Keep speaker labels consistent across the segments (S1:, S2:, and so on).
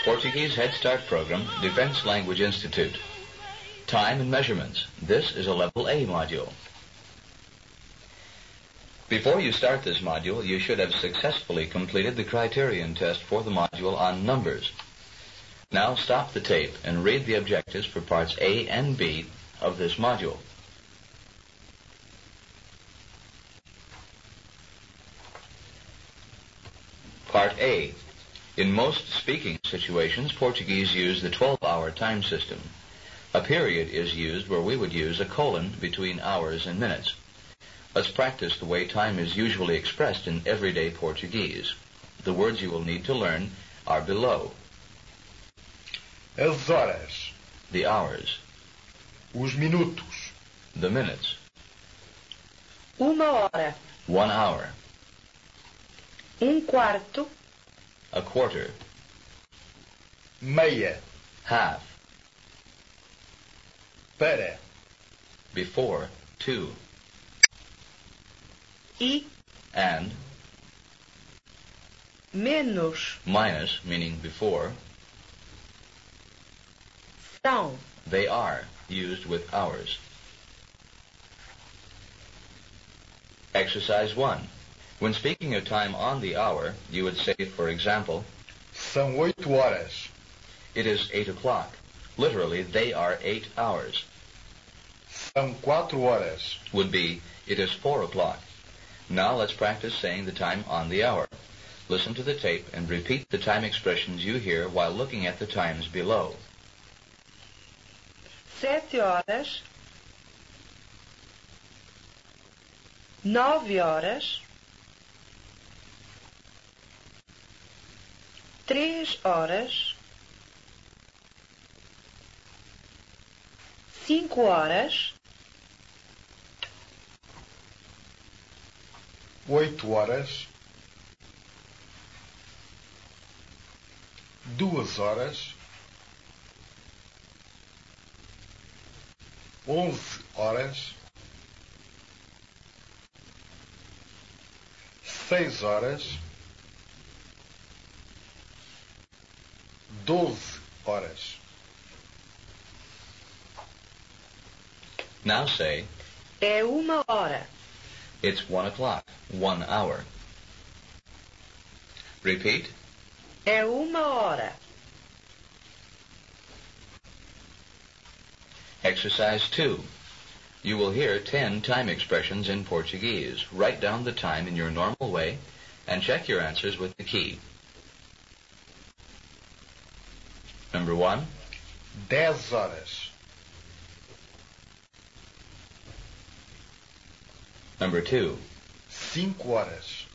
S1: Portuguese Head Start Program, Defense Language Institute. Time and measurements. This is a Level A module. Before you start this module, you should have successfully completed the criterion test for the module on numbers. Now stop the tape and read the objectives for parts A and B of this module. Part A. In most speaking situations, Portuguese use the 12-hour time system. A period is used where we would use a colon between hours and minutes. Let's practice the way time is usually expressed in everyday Portuguese. The words you will need to learn are below.
S2: As horas.
S1: The hours.
S2: Os minutos.
S1: The minutes.
S3: Uma hora.
S1: 1 hour.
S3: Quarto.
S1: A quarter.
S2: Meia.
S1: Half.
S2: Para.
S1: Before. 2.
S3: E
S1: And.
S3: menos.
S1: Minus, meaning before.
S3: São.
S1: They are, used with hours. Exercise 1. When speaking of time on the hour, you would say, for example,
S2: São 8 horas.
S1: it is 8 o'clock. Literally, they are 8 hours.
S2: São 4 horas.
S1: Would be, it is 4 o'clock. Now let's practice saying the time on the hour. Listen to the tape and repeat the time expressions you hear while looking at the times below.
S3: 7 horas. 9 horas. 3 horas. 5 horas.
S2: 8 horas. 2 horas. 11 horas. 6 horas. 12 horas.
S1: Now say,
S3: É uma hora.
S1: it's 1 o'clock, 1 hour. Repeat,
S3: É uma hora.
S1: exercise 2. You will hear 10 time expressions in Portuguese. Write down the time in your normal way and check your answers with the key. Number 1,
S2: 10 horas.
S1: number 2,
S2: 5 horas.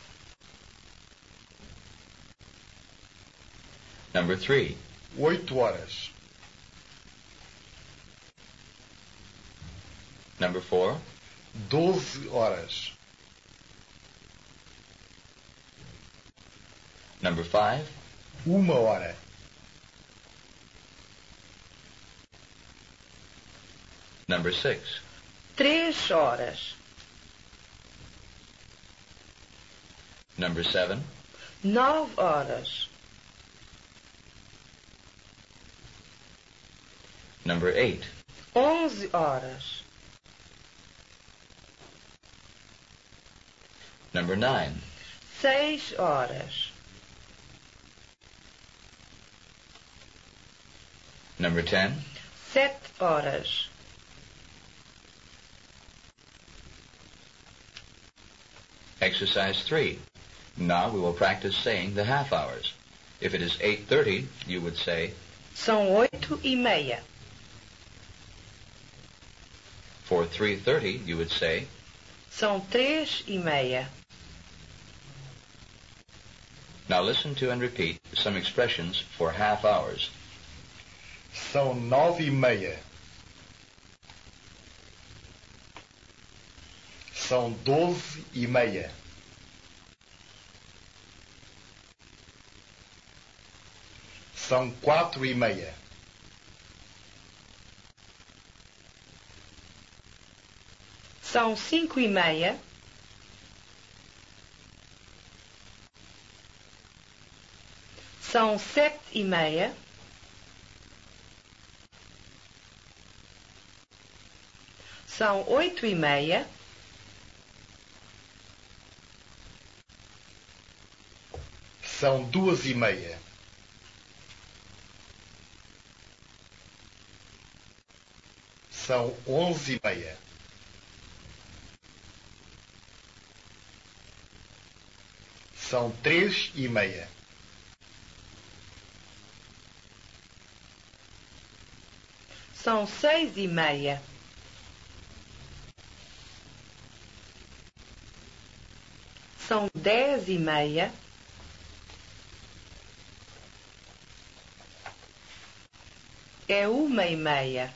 S1: number 3,
S2: 8 horas.
S1: number 4,
S2: 12 horas.
S1: number 5,
S2: 1 hora.
S1: number 6,
S3: 3 horas.
S1: number 7,
S3: 9 horas.
S1: number 8,
S3: 11 horas.
S1: number 9,
S3: 6 horas.
S1: number 10,
S3: 7 horas.
S1: exercise 3. Now we will practice saying the half hours. If it is 8:30, you would say,
S3: São 8:30.
S1: for 3:30, you would say,
S3: São 3:30.
S1: now listen to and repeat some expressions for half hours.
S2: São 9:30. São 12:30. São 4:30.
S3: São 5:30. São 7:30. São 8:30.
S2: São 2:30. São 11:30. São 3:30.
S3: São 6:30. São 10:30. É 1:30.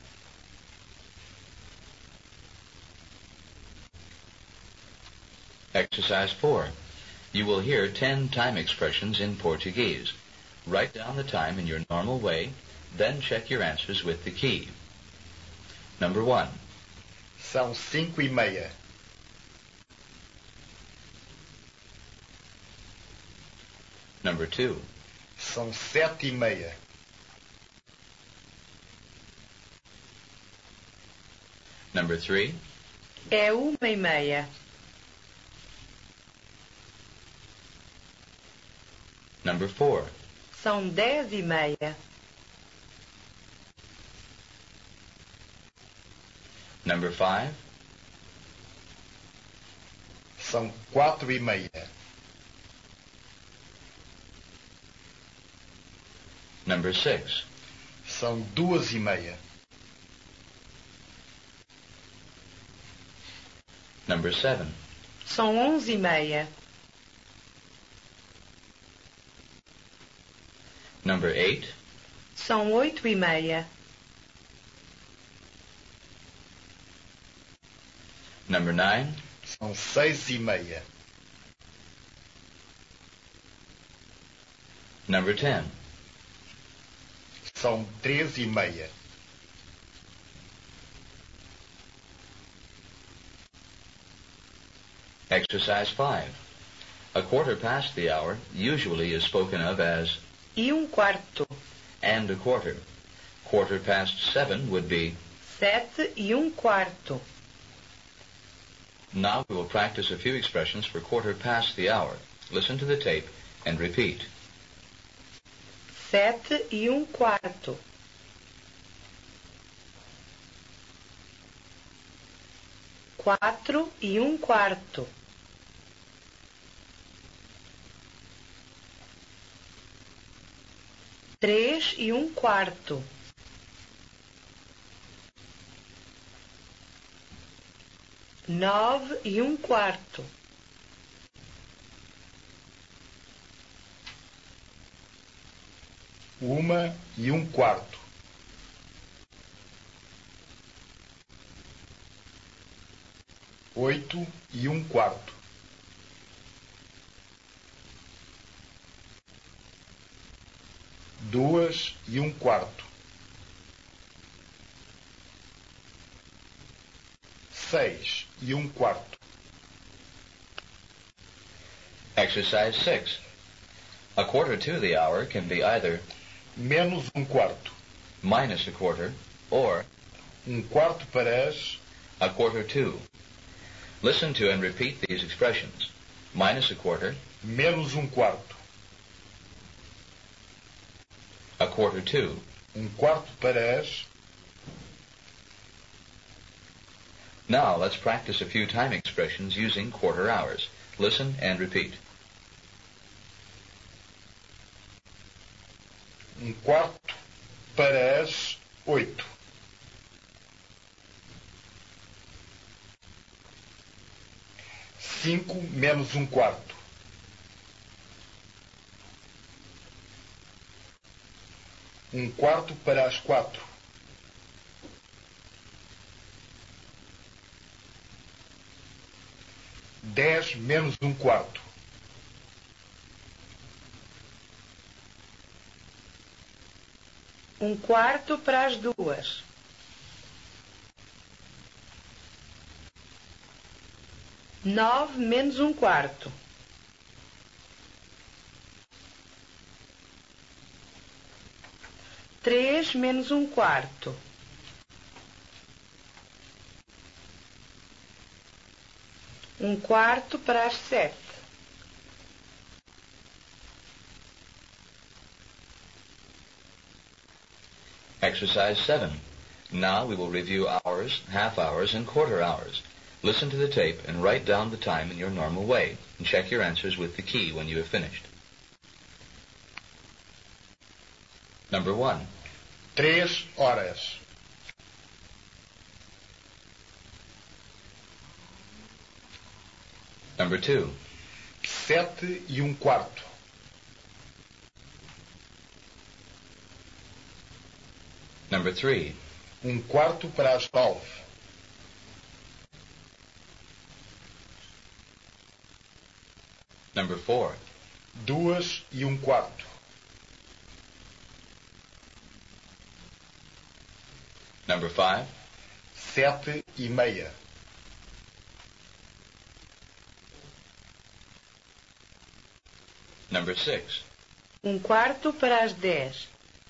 S1: Exercise 4. You will hear 10 time expressions in Portuguese. Write down the time in your normal way, then check your answers with the key. Number 1.
S2: São 5:30.
S1: Number 2.
S2: São 7:30.
S1: Number 3.
S3: É 1:30.
S1: Number 4.
S3: São 10:30.
S1: Number 5.
S2: São 4:30.
S1: Number 6.
S2: São 2:30.
S1: Number 7.
S3: São 11:30.
S1: Number 8.
S3: São 8:30.
S1: Number 9.
S2: São 6:30.
S1: Number 10.
S2: São 13:30.
S1: Exercise 5. A quarter past the hour usually is spoken of as
S3: E 1/4.
S1: and a quarter. Quarter past 7 would be.
S3: 7:15.
S1: Now we will practice a few expressions for quarter past the hour. Listen to the tape and repeat.
S3: 7:15. 4:15. 3:15. 9:15.
S2: 1:15. 8:15. 2:15. 6:15.
S1: Exercise 6. A quarter to the hour can be either
S2: Menos 1/4.
S1: minus a quarter or
S2: 1/4 para as.
S1: a quarter to. Listen to and repeat these expressions. Minus a quarter,
S2: Menos 1/4.
S1: a quarter to.
S2: 1/4 para as.
S1: Now let's practice a few time expressions using quarter hours. Listen and repeat.
S2: 1/4 para as 8. 5 menos 1/4. 1/4 para as 4. 10 menos 1/4.
S3: 1/4 para as 2. 9 menos 1/4. 3 menos 1/4. Um quarto para as 7.
S1: Exercise 7. Now we will review hours, half hours, and quarter hours. Listen to the tape and write down the time in your normal way, and check your answers with the key when you have finished. Number 1.
S2: 3 horas.
S1: Number 2.
S2: 7 1/4.
S1: Number 3.
S2: 1/4 para as 9.
S1: Number 4.
S2: 2 1/4.
S1: Number 5.
S2: 7:30.
S1: Number 6.
S3: Um quarto para as 10.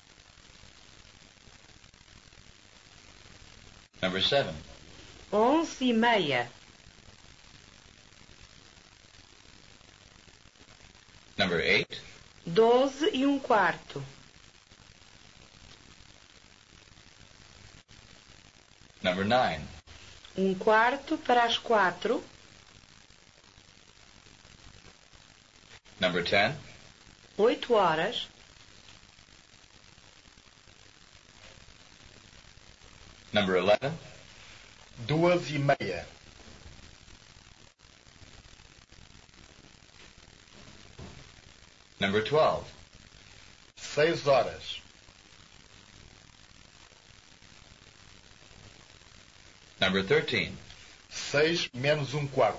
S1: Number 7.
S3: 11:30.
S1: Number 8.
S3: 12:15.
S1: Number 9.
S3: Um quarto para as 4.
S1: Number 10.
S3: 8 horas.
S1: Number 11.
S2: 2:30.
S1: Number 12.
S2: 6 horas.
S1: Number 13.
S2: 6 menos 1/4.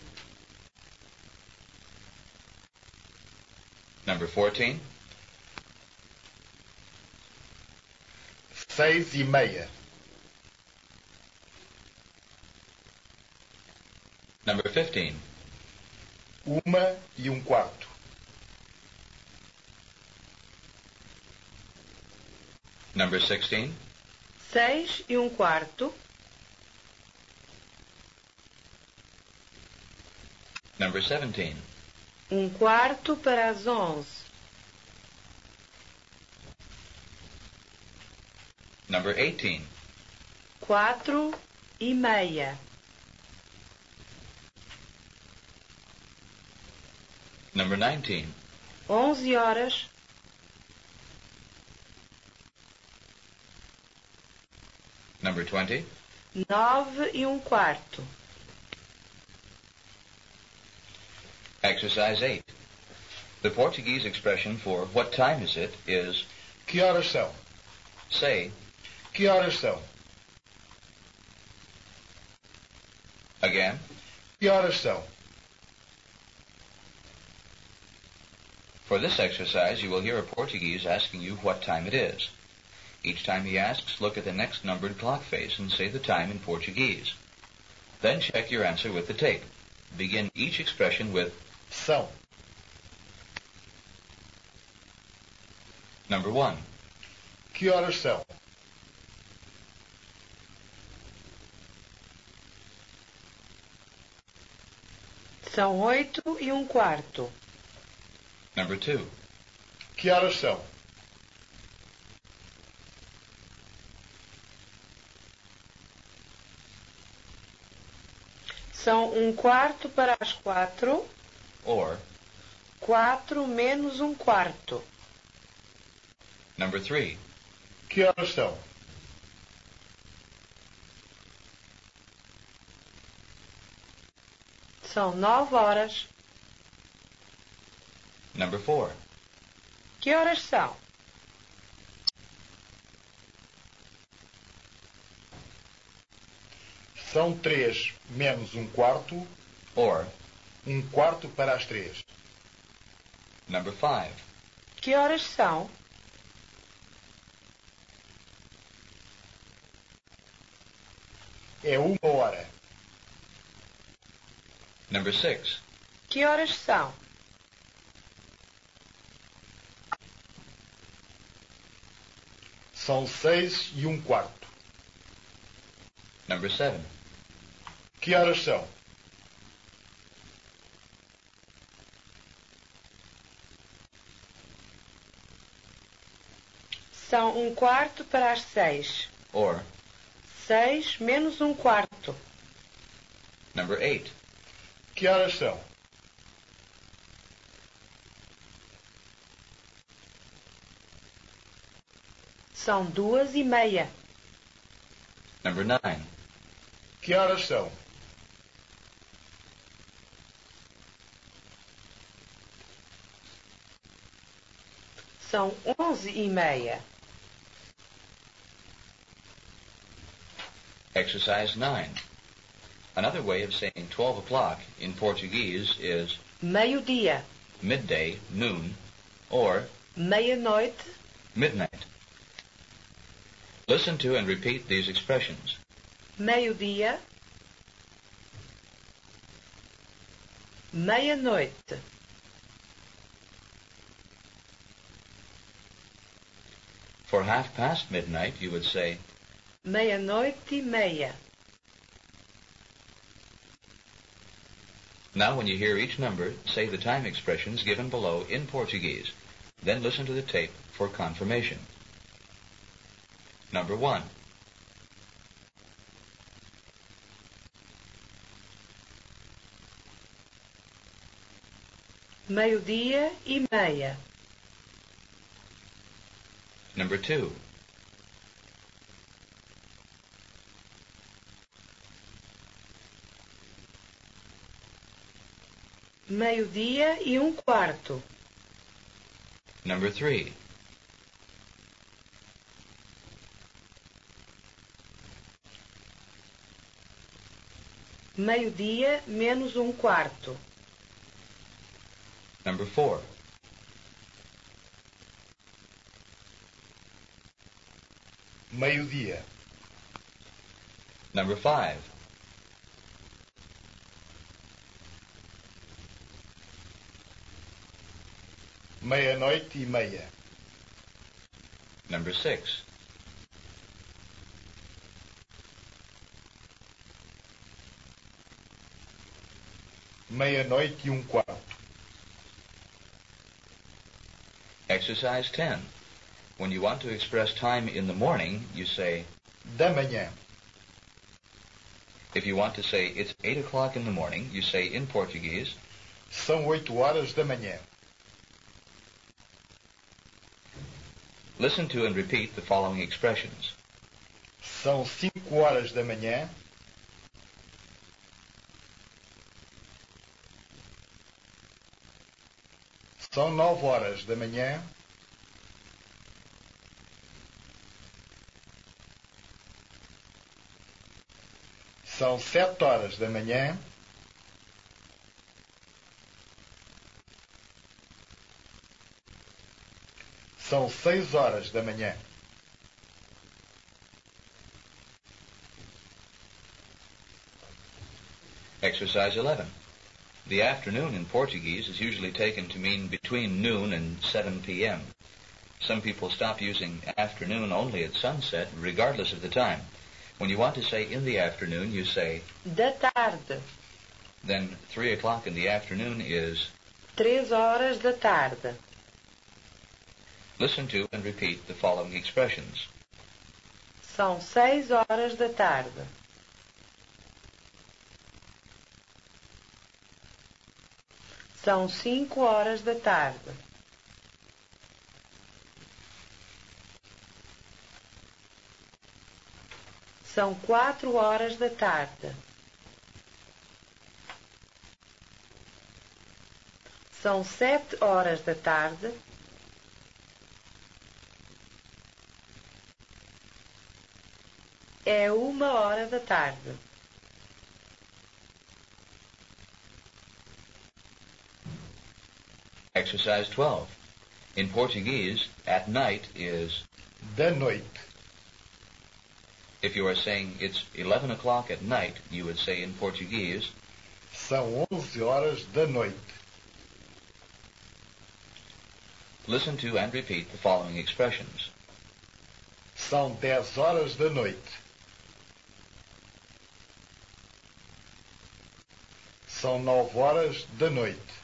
S1: Number 14.
S2: 6:30.
S1: Number 15.
S2: 1:15.
S1: Number 16.
S3: 6:15.
S1: Number 17.
S3: Um quarto para as 11.
S1: Number 18.
S3: 4:30.
S1: Number 19.
S3: 11 horas.
S1: Number 20.
S3: 9:15.
S1: Exercise 8. The Portuguese expression for what time is it is
S2: Que horas são?
S1: say
S2: Que horas são?
S1: again.
S2: Que horas são?
S1: For this exercise, you will hear a Portuguese asking you what time it is. Each time he asks, look at the next numbered clock face and say the time in Portuguese. Then check your answer with the tape. Begin each expression with
S2: São.
S1: number 1.
S2: Que horas são?
S3: São 8:15.
S1: Number 2.
S2: Que horas são?
S3: São um quarto para as 4.
S1: Or
S3: 4 menos 1/4.
S1: number 3.
S2: Que horas são?
S3: São 9 horas.
S1: Number 4.
S3: Que horas são?
S2: São 3 menos 1/4.
S1: Or
S2: 1/4 para as 3.
S1: number 5.
S3: Que horas são?
S2: É 1 hora.
S1: Number 6.
S3: Que horas são?
S2: São 6:15.
S1: Number 7.
S2: Que horas são?
S3: São 6:15.
S1: Or,
S3: 6 menos 1/4.
S1: number 8.
S2: Que horas são?
S3: São 2:30.
S1: Number 9.
S2: Que horas são?
S3: São 11:30.
S1: Exercise 9. Another way of saying 12 o'clock in Portuguese is
S3: Meio-dia.
S1: midday, noon, or
S3: Meia-noite.
S1: midnight. Listen to and repeat these expressions.
S3: Meio-dia. Meia-noite.
S1: For half past midnight, you would say,
S3: Meia-noite e meia.
S1: now when you hear each number, say the time expressions given below in Portuguese. Then listen to the tape for confirmation. Number 1.
S3: Meio-dia e meia.
S1: Number 2.
S3: Meio-dia e 1/4.
S1: Number 3.
S3: Meio-dia menos 1/4.
S1: Number 4.
S2: Meio-dia.
S1: Number 5.
S2: Meia-noite e meia.
S1: Number 6.
S2: Meia-noite e 1/4.
S1: Exercise 10. When you want to express time in the morning, you say,
S2: Da manhã.
S1: if you want to say it's 8 o'clock in the morning, you say in Portuguese,
S2: São 8 horas da manhã.
S1: listen to and repeat the following expressions.
S2: São 5 horas da manhã. São 9 horas da manhã. São 7 horas da manhã. São 6 horas da manhã.
S1: Exercise 11. The afternoon in Portuguese is usually taken to mean between noon and 7 p.m. Some people stop using afternoon only at sunset, regardless of the time. When you want to say in the afternoon, you say,
S3: Da tarde.
S1: then 3 o'clock in the afternoon is,
S3: 3 horas da tarde.
S1: listen to and repeat the following expressions.
S3: São 6 horas da tarde. São 5 horas da tarde. São 4 horas da tarde. São 7 horas da tarde. É 1 hora da tarde.
S1: Exercise 12. In Portuguese, at night is,
S2: Da noite.
S1: if you are saying it's 11 o'clock at night, you would say in Portuguese,
S2: São 11 horas da noite.
S1: listen to and repeat the following expressions.
S2: São 10 horas da noite. São 9 horas da noite.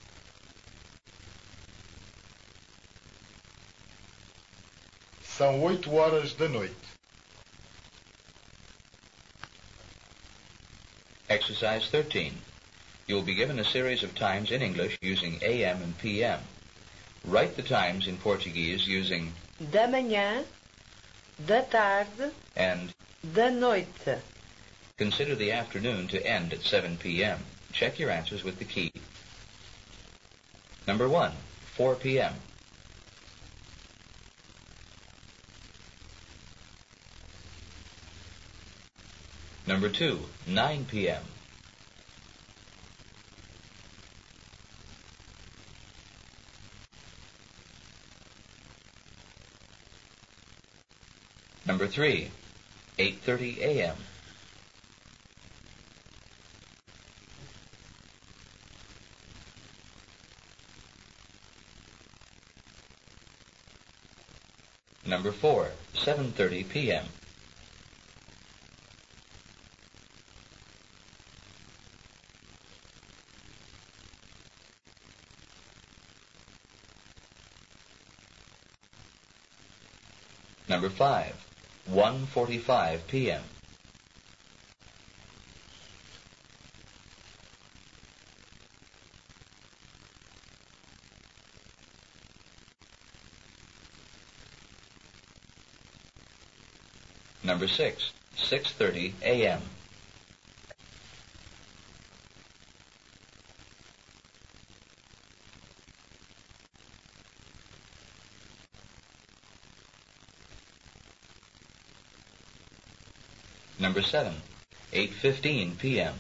S2: São 8 horas da noite.
S1: Exercise 13. You will be given a series of times in English using AM and PM. Write the times in Portuguese using
S3: Da manhã, da tarde,
S1: and
S3: da noite.
S1: consider the afternoon to end at 7 p.m. Check your answers with the key. Number 1, 4 p.m. Number 2, 9 p.m. Number 3, 8:30 a.m. Number 4, 7:30 p.m. Number 5, 1:45 p.m. Number 6, 6:30 a.m. Number 7, 8:15 p.m.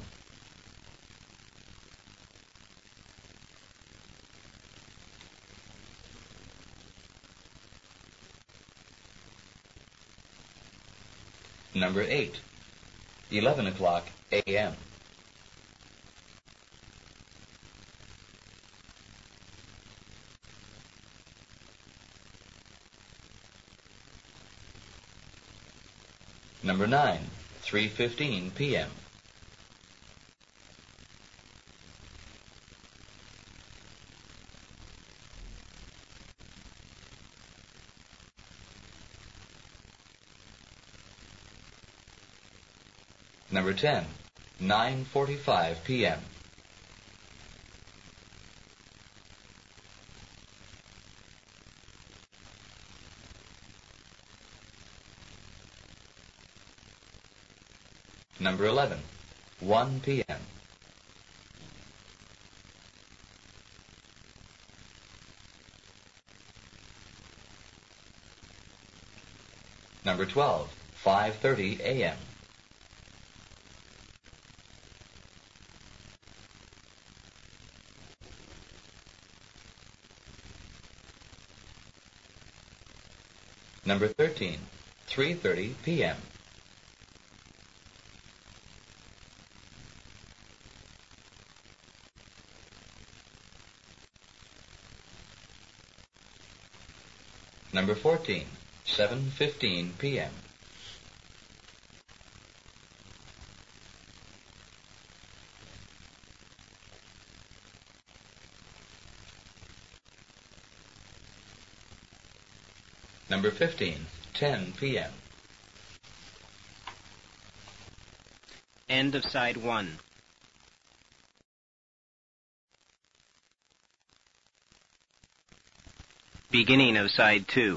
S1: Number 8, 11 o'clock a.m. Number 9, 3:15 p.m. Number 10, 9:45 p.m. Number 11, 1 p.m. Number 12, 5:30 a.m. Number 13, 3:30 p.m. Number 14, 7:15 p.m. Number 15, 10 p.m.
S4: End of side 1. Beginning of side 2.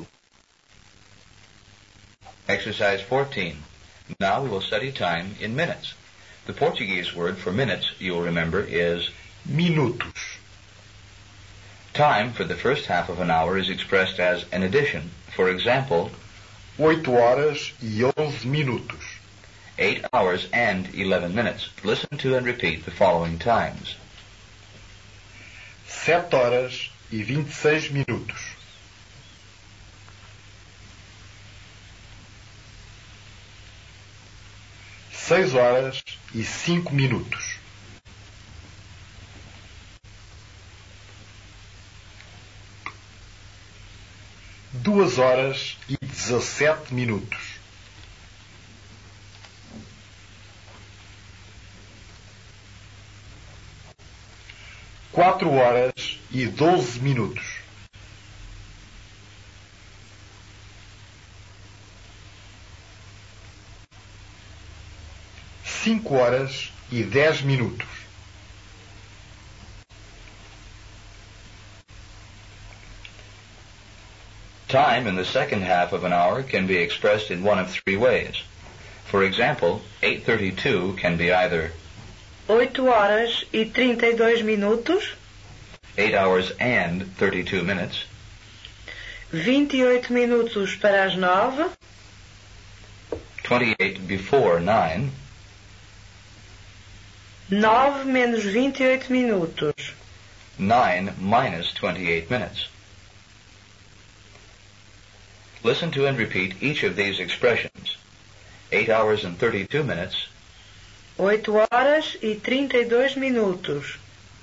S1: Exercise 14. Now we will study time in minutes. The Portuguese word for minutes, you'll remember, is
S2: Minutos.
S1: time for the first half of an hour is expressed as an addition. For example,
S2: 8 horas e 11 minutos.
S1: 8 hours and 11 minutes. Listen to and repeat the following times.
S2: 7 horas e 26 minutos. 6 horas e 5 minutos. 2 horas e 19 17 minutos. Quatro horas e 12 minutos. Cinco horas e 10 minutos.
S1: Time in the second half of an hour can be expressed in one of three ways. For example, 8:32 can be either
S3: 8 horas e 32 minutos,
S1: 8 hours and 32 minutes,
S3: 28 minutos para as 9,
S1: 28 before 9,
S3: 9 menos 28 minutos,
S1: 9 minus 28 minutes. Listen to and repeat each of these expressions. 8 hours and 32 minutes,
S3: 8 horas e 32 minutos,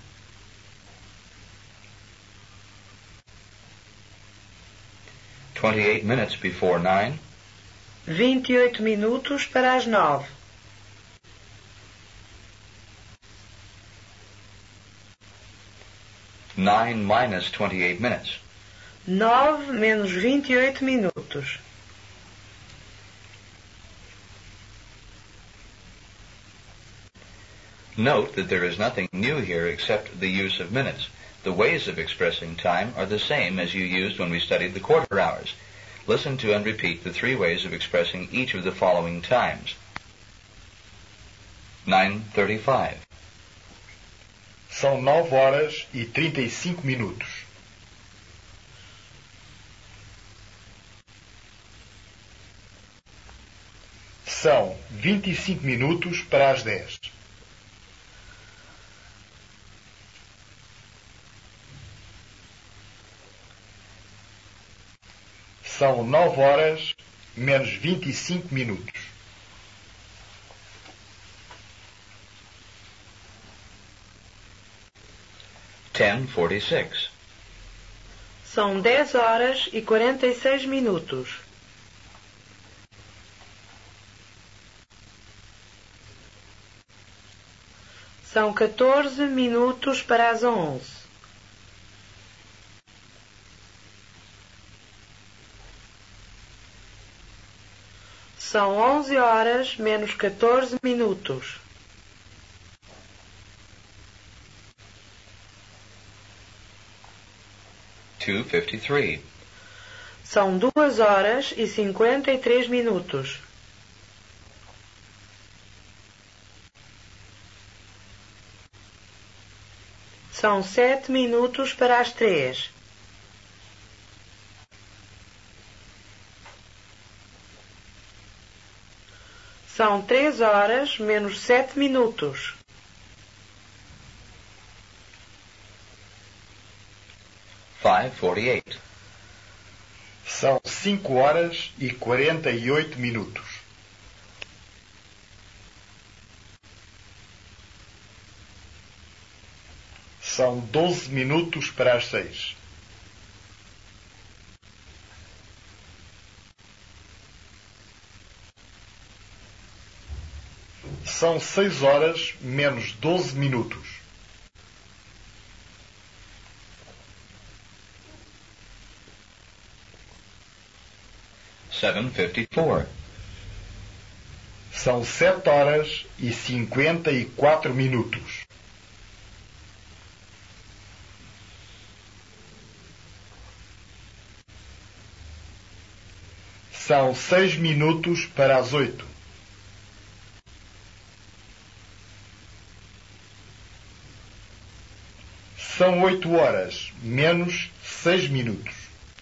S1: 28 minutes before 9,
S3: 28 minutos para as 9,
S1: 9 minus 28 minutes.
S3: 9 menos 28 minutos.
S1: Note that there is nothing new here except the use of minutes. The ways of expressing time are the same as you used when we studied the quarter hours. Listen to and repeat the three ways of expressing each of the following times. 9:35,
S2: São 9 horas e 35 minutos. São 25 minutos para as 10. São 9 horas menos 25 minutos.
S1: Ten 46,
S3: São 10 horas e 46 minutos. São 14 minutos para as 11. São 11 horas menos 14 minutos.
S1: Two 53,
S3: São 2 horas e 53 minutos. São 7 minutos para as 3. São 3 horas menos 7 minutos.
S1: Five 48,
S2: São 5 horas e 48 minutos. São 12 minutos para as 6. São 6 horas menos 12 minutos.
S1: Seven 54,
S2: São 7 horas e 54 minutos. São 6 minutos para as 8. São 8 horas menos 6 minutos.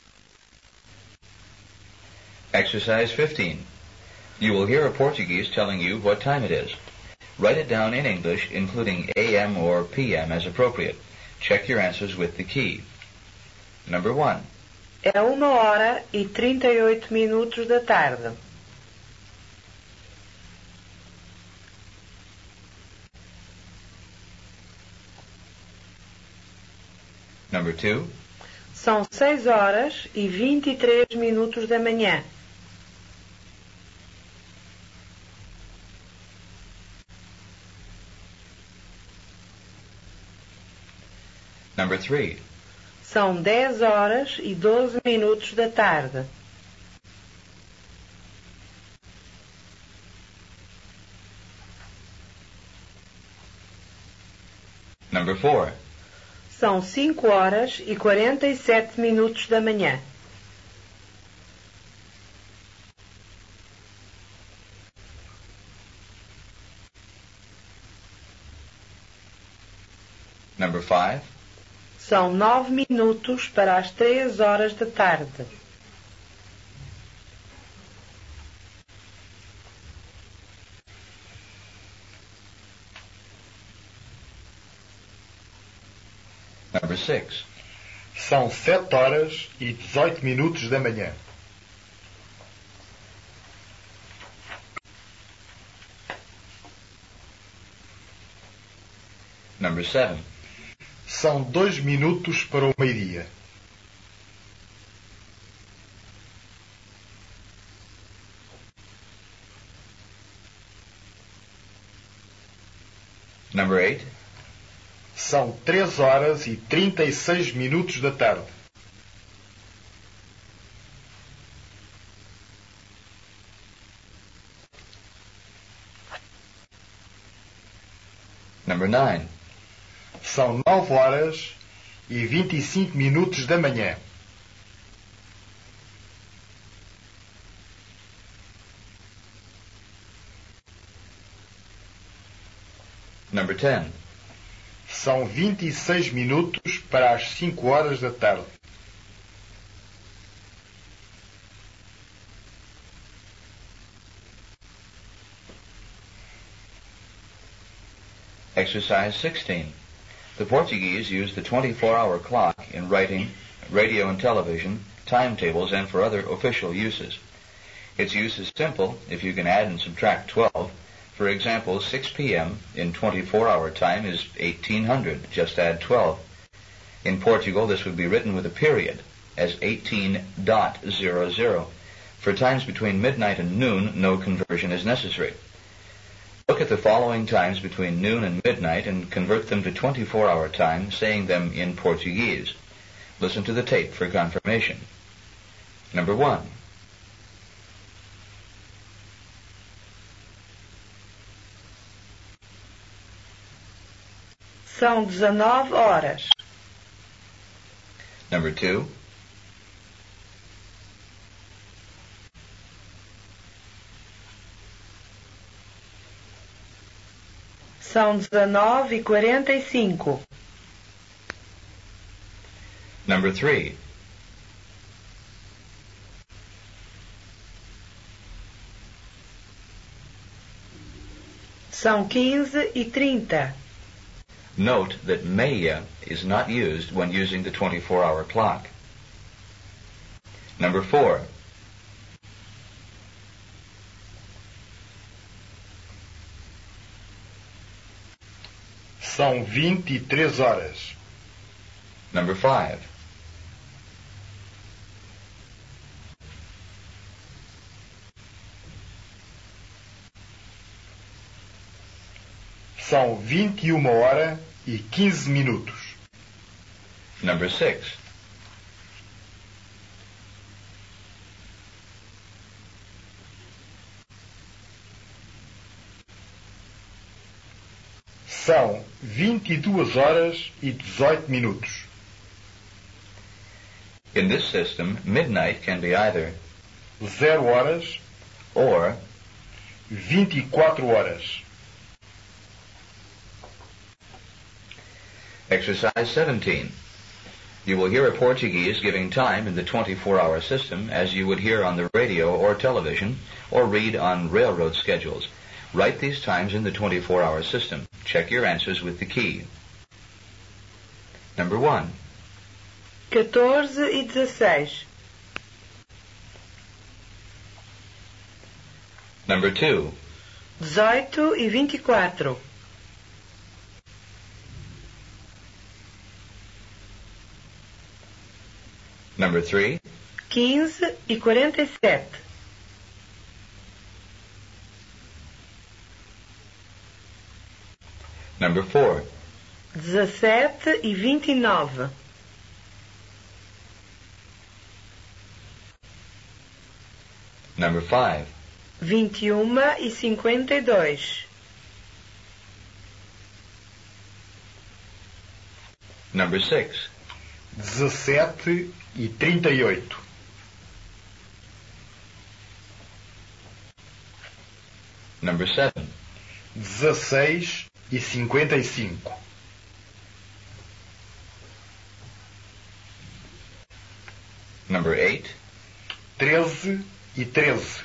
S1: Exercise 15. You will hear a Portuguese telling you what time it is. Write it down in English, including AM or PM as appropriate. Check your answers with the key. Number 1.
S3: É 1 hora e 38 minutos da tarde.
S1: Number 2.
S3: São 6 horas e 23 minutos da manhã.
S1: Number 3.
S3: São 10 horas e 12 minutos da tarde.
S1: Number 4.
S3: São 5 horas e 47 minutos da manhã.
S1: Number 5.
S3: São 9 minutos para as 3 horas da tarde.
S1: Number 6.
S2: São 7 horas e 18 minutos da manhã.
S1: Number 7.
S2: São 2 minutos para o meio-dia.
S1: Number 8.
S2: São 3 horas e 36 minutos da tarde.
S1: Number 9.
S2: São 9 horas e 25 minutos da manhã.
S1: Number 10.
S2: São 26 minutos para as 5 horas da tarde.
S1: Exercise 16. The Portuguese use the 24-hour clock in writing, radio and television, timetables, and for other official uses. Its use is simple if you can add and subtract 12. For example, 6 p.m. in 24-hour time is 1800. Just add 12. In Portugal, this would be written with a period as 18.00. For times between midnight and noon, no conversion is necessary. Look at the following times between noon and midnight and convert them to 24-hour time, saying them in Portuguese. Listen to the tape for confirmation. Number 1.
S3: São 19 horas.
S1: Number 2.
S3: São 19h45.
S1: Number 3.
S3: São 15h30.
S1: Note that meia is not used when using the 24-hour clock. Number 4.
S2: São 23 horas.
S1: Number 5.
S2: São 21 horas e 15 minutos.
S1: Number 6.
S2: São 22 horas e 18 minutos.
S1: In this system, midnight can be either
S2: 0 horas
S1: or
S2: 24 horas.
S1: Exercise 17. You will hear a Portuguese giving time in the 24-hour system as you would hear on the radio or television or read on railroad schedules. Write these times in the 24-hour system. Check your answers with the key. Number 1.
S3: 14h16.
S1: Number 2.
S3: 18h24.
S1: Number 3.
S3: 15h47.
S1: Number 4.
S3: 17:29.
S1: Number 5.
S3: 21:52.
S1: Number 6.
S2: 17:38.
S1: Number 7.
S2: 16:55.
S1: Number 8.
S2: 13:13.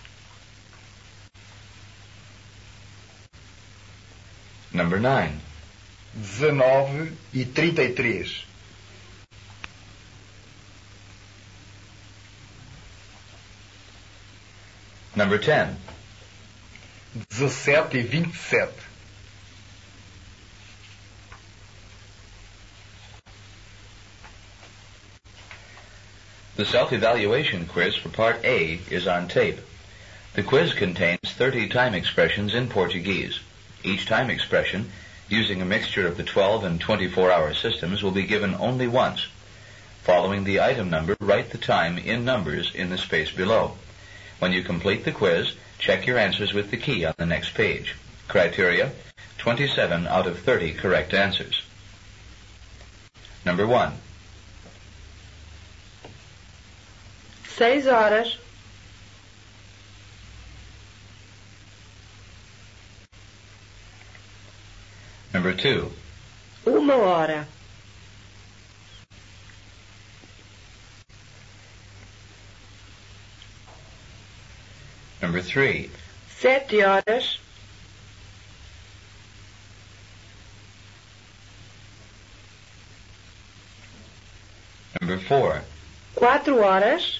S1: Number 9.
S2: 19:33.
S1: Number 10.
S2: 17:27.
S1: The self-evaluation quiz for Part A is on tape. The quiz contains 30 time expressions in Portuguese. Each time expression, using a mixture of the 12 and 24-hour systems, will be given only once. Following the item number, write the time in numbers in the space below. When you complete the quiz, check your answers with the key on the next page. Criteria: 27 out of 30 correct answers. Number 1.
S3: 6 horas.
S1: Number 2.
S3: 1 hora.
S1: Number 3.
S3: 7 horas.
S1: Number 4.
S3: 4 horas.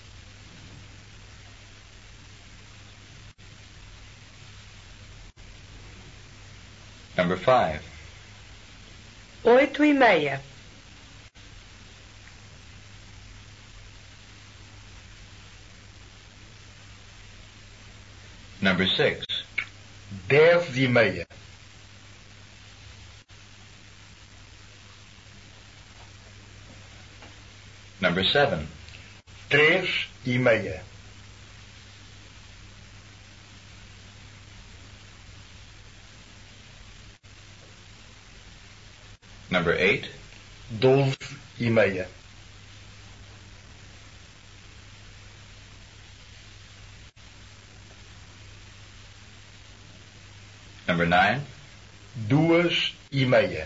S1: Number 5.
S3: 8:30.
S1: Number 6.
S2: 10:30.
S1: Number 7.
S2: 3:30.
S1: Number 8.
S2: 12:30.
S1: Number 9.
S2: 2:30.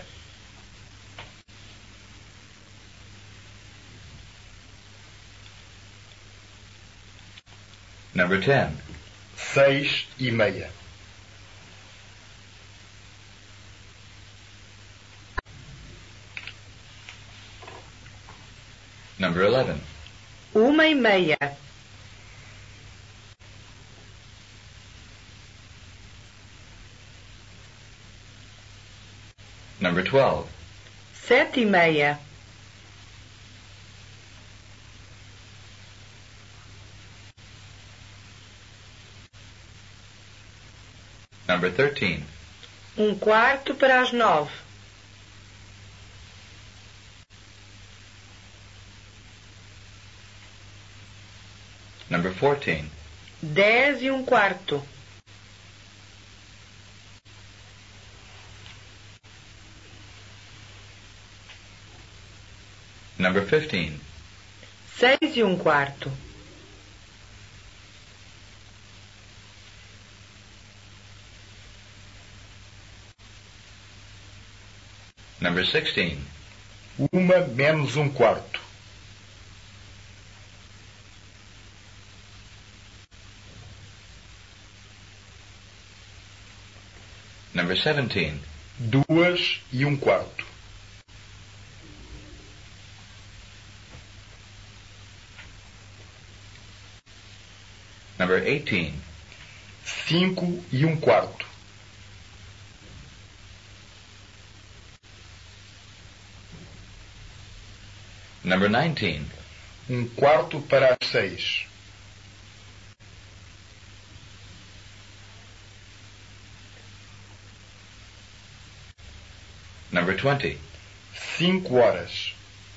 S1: Number 10.
S2: 6:30.
S1: Number 11.
S3: 1:30.
S1: Number 12.
S3: 7:30.
S1: Number 13.
S3: 9:15.
S1: Number 14.
S3: 10:15.
S1: Number 15.
S3: 6:15.
S1: Number 16.
S2: 1:45.
S1: Number 17.
S2: 2:15.
S1: Number 18.
S2: 5:15.
S1: Number 19.
S2: 5:45.
S1: Number 20.
S2: 5 horas.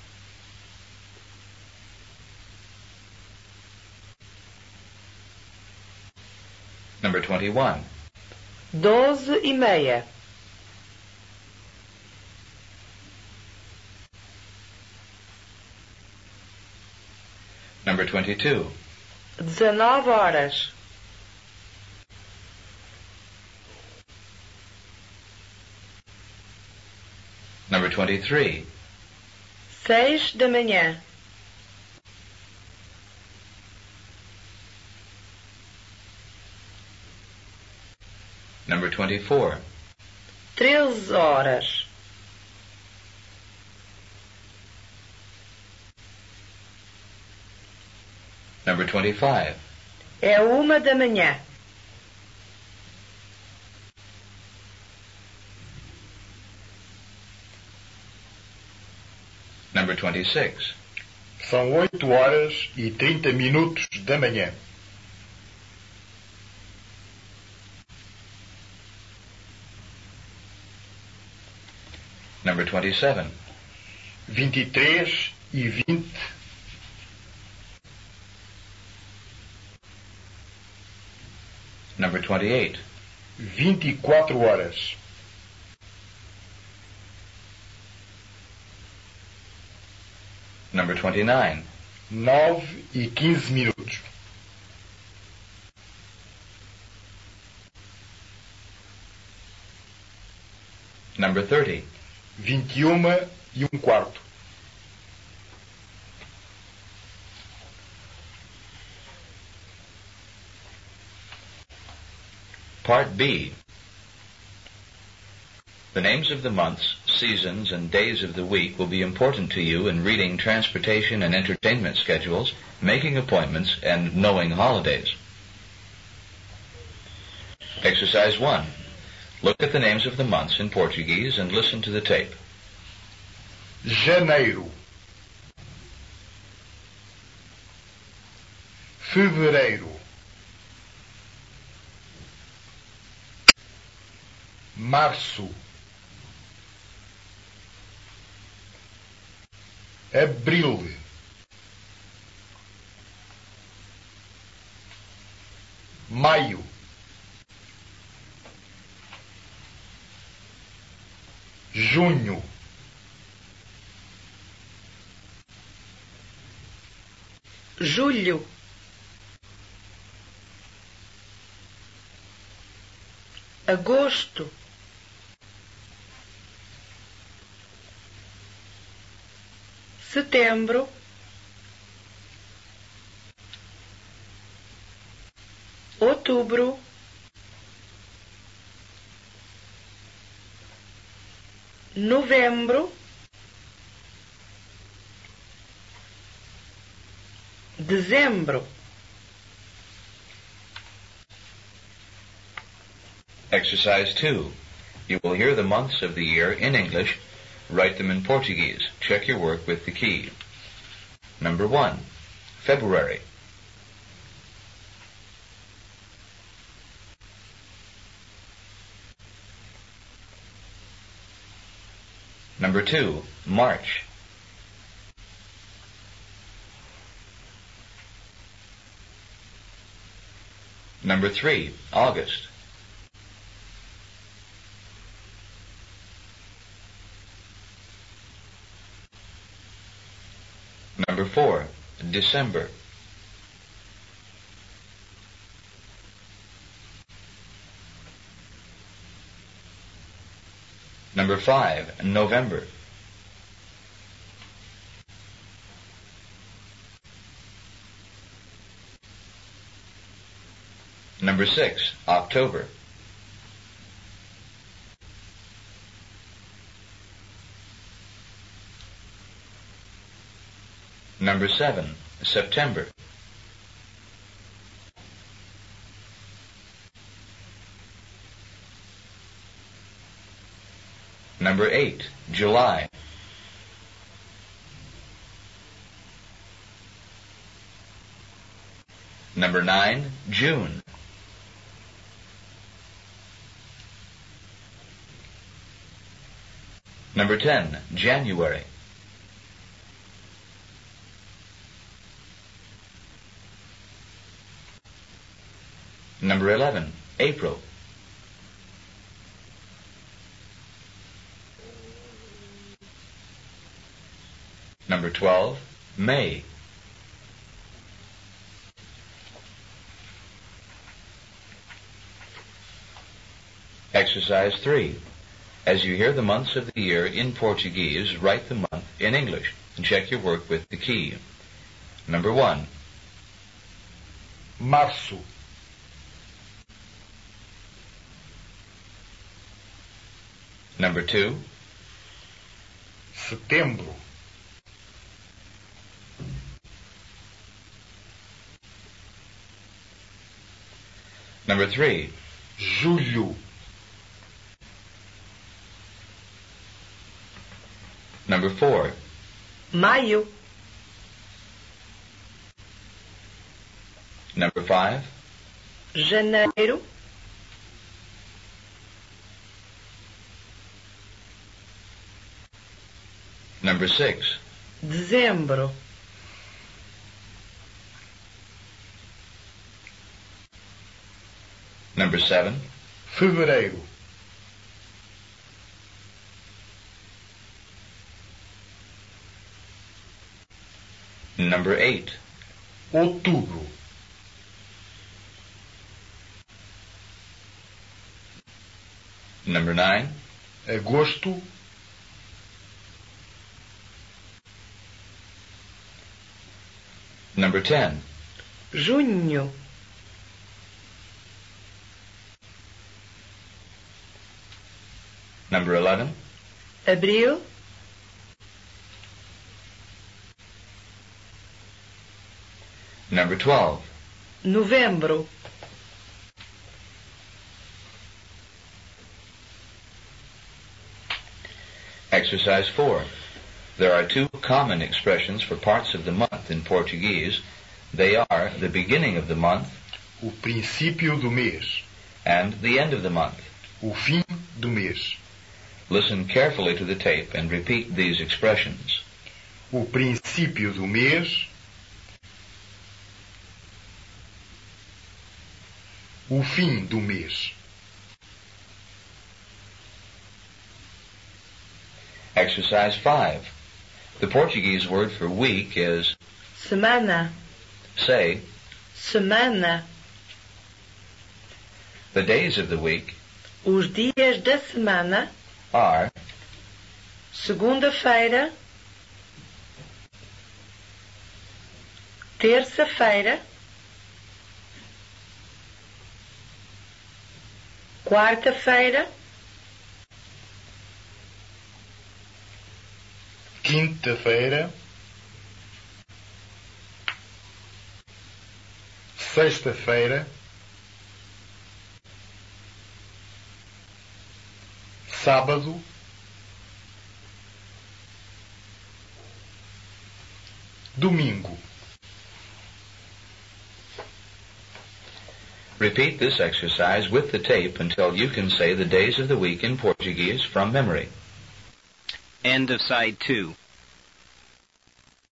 S1: Number 21.
S3: 12:30.
S1: Number 22.
S3: 19 horas.
S1: Number 23.
S3: 6 da manhã.
S1: Number 24.
S3: 13 horas.
S1: Number 25.
S3: É 1 da manhã.
S1: Number 26.
S2: São 8 horas e 30 minutos da manhã.
S1: Number 27.
S2: 23 e 20.
S1: Number 28.
S2: 24 horas.
S1: Number 29.
S2: 9 e 15 minutos.
S1: Number 30.
S2: 21 e 1/4.
S1: Part B. The names of the months, seasons, and days of the week will be important to you in reading transportation and entertainment schedules, making appointments, and knowing holidays. Exercise 1. Look at the names of the months in Portuguese and listen to the tape.
S2: Janeiro. Fevereiro. Março. Abril. Maio. Junho.
S3: Julho. Agosto. Setembro. Outubro. Novembro. Dezembro.
S1: Exercise 2. You will hear the months of the year in English. Write them in Portuguese. Check your work with the key. Number 1. February. Number 2. March. Number 3. August. Number 4. December. Number 5. November. Number 6. October. Number 7. September. Number 8. July. Number 9. June. Number 10, January. Number 11, April. Number 12, May. Exercise 3. As you hear the months of the year in Portuguese, write the month in English and check your work with the key. Number 1.
S2: Março.
S1: Number 2.
S2: Setembro.
S1: Number 3.
S2: Julho.
S1: Number 4.
S3: Maio.
S1: Number 5.
S3: Janeiro.
S1: Number 6.
S3: Dezembro.
S1: Number 7.
S2: Fevereiro.
S1: Number 8.
S2: Outubro.
S1: Number 9.
S2: Agosto.
S1: Number 10.
S3: Junho.
S1: Number 11.
S3: Abril.
S1: Number 12.
S3: Novembro.
S1: Exercise 4. There are two common expressions for parts of the month in Portuguese. They are the beginning of the month
S2: O princípio do mês.
S1: and the end of the month.
S2: O fim do mês.
S1: Listen carefully to the tape and repeat these expressions.
S2: O princípio do mês. O fim do mês.
S1: Exercise 5. The Portuguese word for week is,
S3: Semana.
S1: say,
S3: Semana.
S1: the days of the week
S3: Os dias da semana.
S1: are
S3: Segunda-feira. Terça-feira. Quarta-feira.
S2: Quinta-feira. Sexta-feira. Sábado. Domingo.
S1: Repeat this exercise with the tape until you can say the days of the week in Portuguese from memory.
S4: End of side 2.